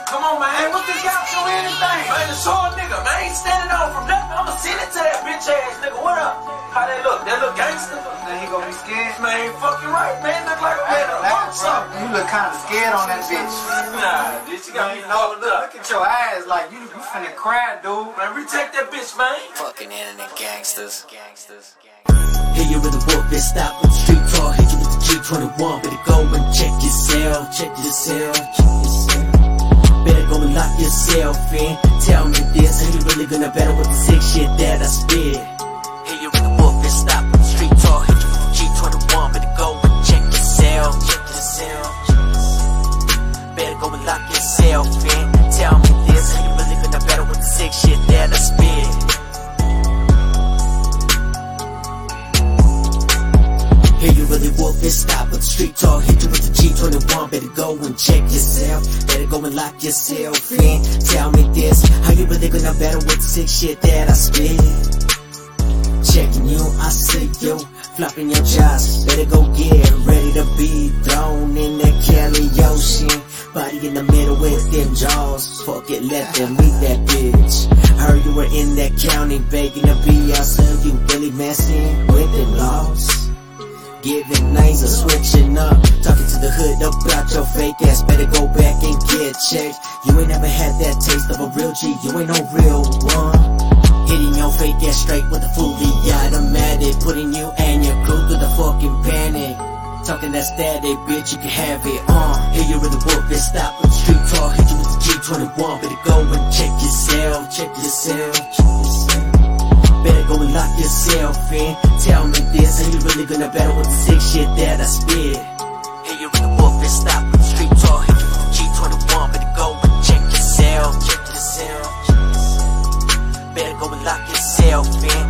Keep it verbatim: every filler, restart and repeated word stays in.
Come on, man. Hey, what this got to anything? Man, the short nigga, man, ain't standing on from nothing. I'ma send it to that bitch ass nigga. What up? How they look? They look gangster? Then he gonna be scared? Man, ain't fucking right, man. Look like a man to want something. You look kinda scared on that bitch. Nah, bitch, you got me hold up. Look at your eyes like you, you finna cry, dude. Man, retake that bitch, man. Fucking internet gangsters. Gangsters. Hey, you really walk this stop with the street talk. Hit you with the G twenty-one. Better go and check yourself. Check yourself. Check yourself. Better go and lock yourself in. Tell me this. Are you really gonna battle with the sick shit that I spit? Hey, you really walk this stop with the street talk. Hit you with the G twenty-one. Better go and check yourself. Check yourself. Better go and lock yourself in. Tell me this. Are you really gonna battle with the sick shit that I spit? Here you really walk this stop with the street talk. Hit you with the G twenty-one. Better go and check yourself. Better go and lock yourself in. Tell me this. How you really gonna battle with the sick shit that I spit? Checking you, I see you. Flopping your jaws. Better go get ready to be thrown in that Cali Ocean. Body in the middle with them jaws. Fuck it, let them meet that bitch. Heard you were in that county begging to be out, so you really messing with them laws. Giving names or switching up. Talking to the hood about your fake ass. Better go back and get checked. You ain't never had that taste of a real G. You ain't no real one. Hitting your fake ass straight with a fully automatic. Putting you and your crew through the fucking panic. Talking that static, bitch, you can have it on. Uh. Here you really walk this stop with the street talk. Hit you with the G twenty-one. Better go and check yourself. Check yourself. Check yourself. Better go and lock yourself in. Tell me this, are you really gonna battle with the sick shit that I spit? Hey, you really walk this stop with the street talk. Hit you with the G twenty-one. Better go and check yourself. Check yourself. Better go and lock yourself in.